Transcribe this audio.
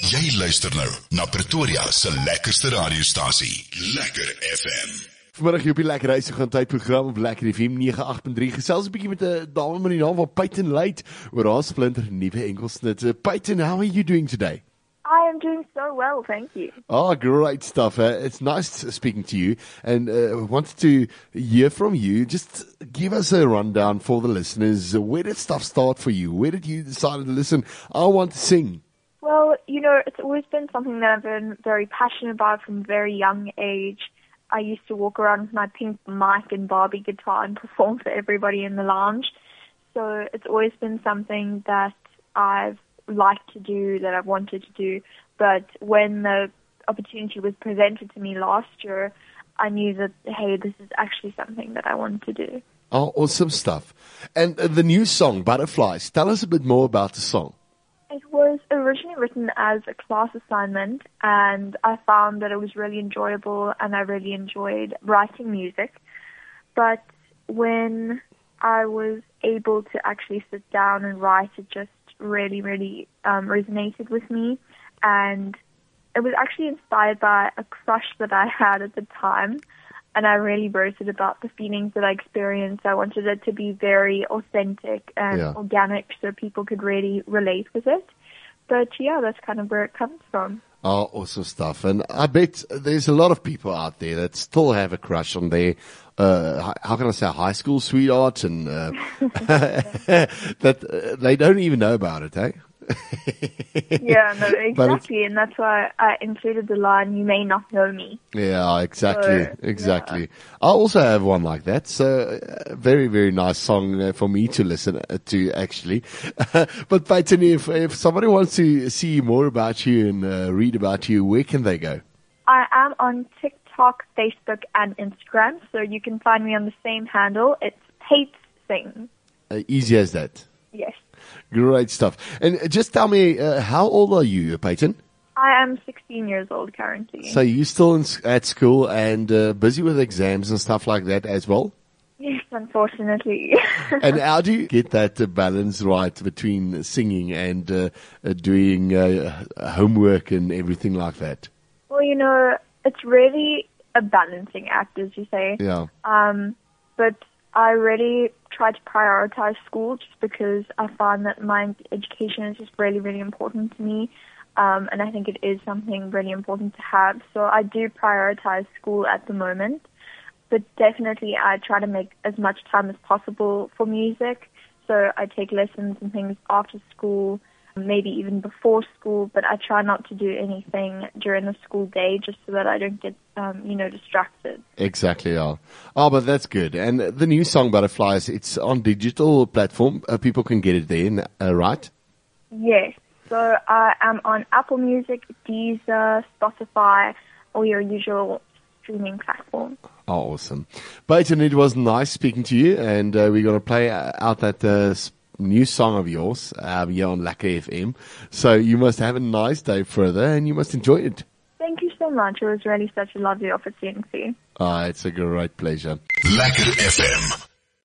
Jy luister nou na Pretoria se lekkerste radiostasie, Lekker FM. Vanmiddag hier op die Lekker Huisige tydprogram op Lekker FM 98.3. Gesels 'n bietjie met 'n dame met die naam van Peyton Luyt oor haar splinter nuwe enkelsnit. Peyton, how are you doing today? I am doing so well, thank you. Oh, great stuff. It's nice speaking to you, and wanted to hear from you. Just give us a rundown for the listeners. Where did stuff start for you? Where did you decide to listen? I want to sing. Well, it's always been something that I've been very passionate about from a very young age. I used to walk around with my pink mic and Barbie guitar and perform for everybody in the lounge. So it's always been something that I've liked to do, that I've wanted to do. But when the opportunity was presented to me last year, I knew that, hey, this is actually something that I want to do. Oh, awesome stuff. And the new song, Butterflies, tell us a bit more about the song. It was originally written as a class assignment, and I found that it was really enjoyable, and I really enjoyed writing music. But when I was able to actually sit down and write, it just really, really resonated with me. And it was actually inspired by a crush that I had at the time. And I really wrote it about the feelings that I experienced. I wanted it to be very authentic and organic so people could really relate with it. But yeah, that's kind of where it comes from. Oh, awesome stuff. And I bet there's a lot of people out there that still have a crush on their, how can I say, high school sweetheart, and that they don't even know about it, eh? Yeah, no, exactly. And that's why I included the line, "You may not know me." Yeah, exactly. Yeah. I also have one like that. So very, very nice song for me to listen to, actually. But Peyton, if somebody wants to see more about you and read about you, where can they go? I am on TikTok, Facebook, and Instagram. So you can find me on the same handle. It's Pate Sing. Easy as that. Yes. Great stuff. And just tell me, how old are you, Peyton? I am 16 years old currently. So you're still at school and busy with exams and stuff like that as well? Yes, unfortunately. And how do you get that balance right between singing and doing homework and everything like that? Well, it's really a balancing act, as you say. Yeah. But I really try to prioritize school just because I find that my education is just really, really important to me. And I think it is something really important to have. So I do prioritize school at the moment. But definitely I try to make as much time as possible for music. So I take lessons and things after school, maybe even before school, but I try not to do anything during the school day just so that I don't get, distracted. Exactly, yeah. Oh, but that's good. And the new song, Butterflies, it's on digital platform. People can get it there, right? Yes. So I am on Apple Music, Deezer, Spotify, or your usual streaming platform. Oh, awesome. Peyton, it was nice speaking to you, and we're going to play out that new song of yours here on Lekker FM. So you must have a nice day further, and you must enjoy it. Thank you so much. It was really such a lovely opportunity. It's a great pleasure. Lekker FM.